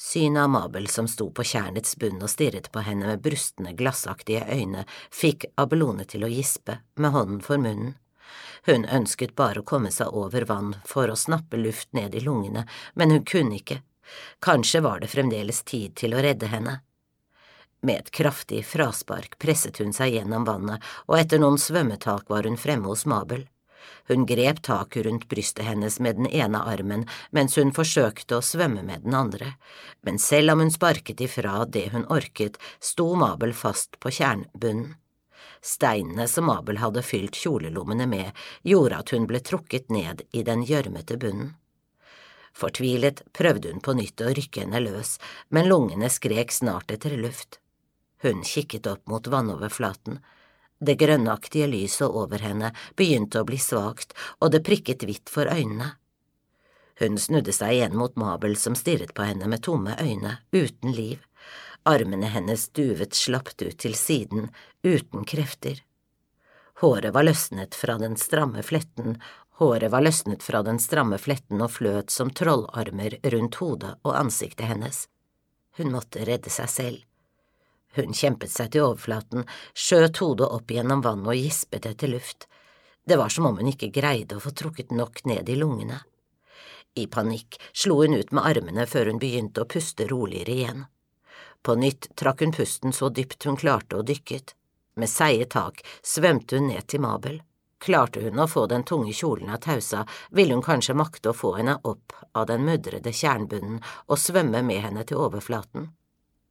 Synet av Mabel som sto på tjernets bunn og stirret på henne med brustne, glassaktige øyne, fikk Abelone til å gispe, med hånden for munnen. Hun ønsket bare å komme seg over vann for å snappe luft ned i lungene, men hun kunne ikke. Kanskje var det fremdeles tid til å redde henne. Med et kraftig fraspark presset hun seg gjennom vannet, og etter noen svømmetak var hun fremme hos Mabel. Hun grep taket rundt brystet hennes med den ene armen mens hun forsøkte å svømme med den andre, men selv om hun sparket ifra det hun orket, sto Mabel fast på tjernbunnen. Steinene som Mabel hadde fylt kjolelommene med, gjorde at hun ble trukket ned i den gjørmete bunnen. Fortvilet prøvde hun på nytt å rykke henne løs, men lungene skrek snart etter luft. Hun kikket opp mot vannoverflaten. Det grønnaktige lyset over henne begynte å bli svakt, og det prikket hvitt for øynene. Hun snudde seg igjen mot Mabel som stirret på henne med tomme øyne, uten liv. Armene hennes duvet slapt ut til siden, uten krefter. Håret var løsnet fra den stramme fletten og fløt som trollarmer rundt hodet og ansiktet hennes. Hun måtte redde seg selv. Hun kjempet seg til overflaten, skjøt hodet opp gjennom vannet og gispet etter luft. Det var som om hun ikke greide å få trukket nok ned i lungene. I panikk slo hun ut med armene før hun begynte å puste roligere igjen. På nytt trakk hun pusten så dypt hun klarte og dykket. Med seige tak svømte hun ned til Mabel. Klarte hun å få den tunge kjolen av tausa, ville hun kanskje makte å få henne opp av den mudrede tjernbunnen og svømme med henne til overflaten.